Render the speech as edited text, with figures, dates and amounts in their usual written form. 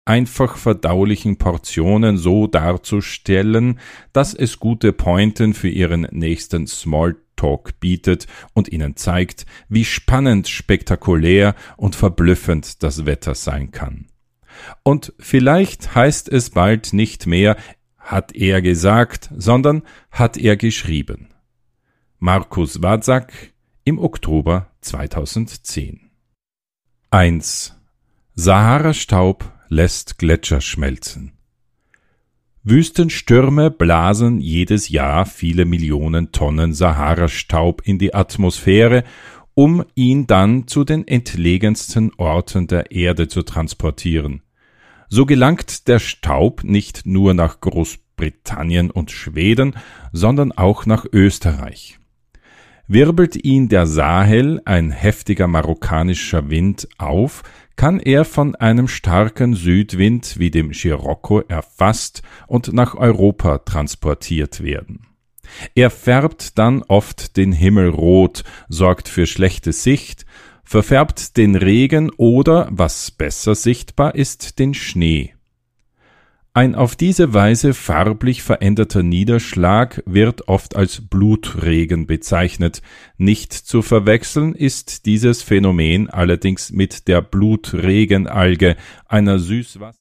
einfach verdaulichen Portionen so darzustellen, dass es gute Pointen für Ihren nächsten Smalltalk bietet und Ihnen zeigt, wie spannend, spektakulär und verblüffend das Wetter sein kann. Und vielleicht heißt es bald nicht mehr, hat er gesagt, sondern hat er geschrieben. Markus Wadzak im Oktober 2010. 1. Sahara-Staub lässt Gletscher schmelzen. Wüstenstürme blasen jedes Jahr viele Millionen Tonnen Sahara-Staub in die Atmosphäre, um ihn dann zu den entlegensten Orten der Erde zu transportieren. So gelangt der Staub nicht nur nach Großbritannien und Schweden, sondern auch nach Österreich. Wirbelt ihn der Sahel, ein heftiger marokkanischer Wind, auf, kann er von einem starken Südwind wie dem Scirocco erfasst und nach Europa transportiert werden. Er färbt dann oft den Himmel rot, sorgt für schlechte Sicht, verfärbt den Regen oder, was besser sichtbar ist, den Schnee. Ein auf diese Weise farblich veränderter Niederschlag wird oft als Blutregen bezeichnet. Nicht zu verwechseln ist dieses Phänomen allerdings mit der Blutregenalge, einer Süßwasser